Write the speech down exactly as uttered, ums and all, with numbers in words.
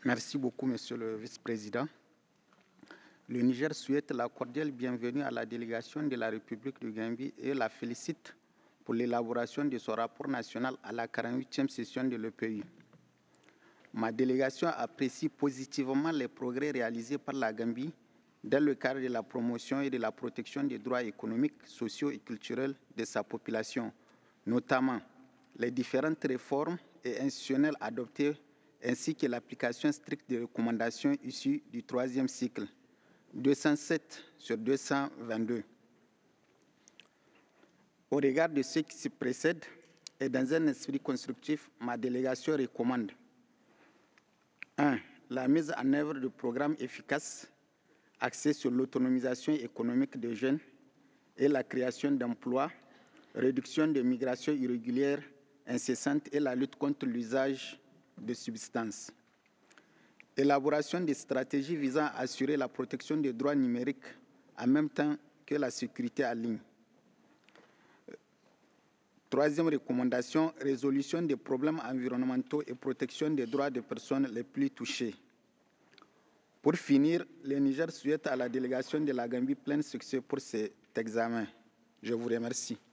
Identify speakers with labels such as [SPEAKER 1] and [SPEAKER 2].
[SPEAKER 1] Merci beaucoup, Monsieur le Vice-président. Le Niger souhaite la cordiale bienvenue à la délégation de la République de Gambie et la félicite pour l'élaboration de son rapport national à la quarante-huitième session de l'E P I. Ma délégation apprécie positivement les progrès réalisés par la Gambie dans le cadre de la promotion et de la protection des droits économiques, sociaux et culturels de sa population, notamment les différentes réformes et institutionnelles adoptées ainsi que l'application stricte des recommandations issues du troisième cycle, deux cent sept sur deux cent vingt-deux. Au regard de ce qui se précède et dans un esprit constructif, ma délégation recommande un. La mise en œuvre de programmes efficaces axés sur l'autonomisation économique des jeunes et la création d'emplois, réduction des migrations irrégulières incessantes et la lutte contre l'usage de substances. Élaboration des stratégies visant à assurer la protection des droits numériques en même temps que la sécurité en ligne. Troisième recommandation, résolution des problèmes environnementaux et protection des droits des personnes les plus touchées. Pour finir, le Niger souhaite à la délégation de la Gambie plein succès pour cet examen. Je vous remercie.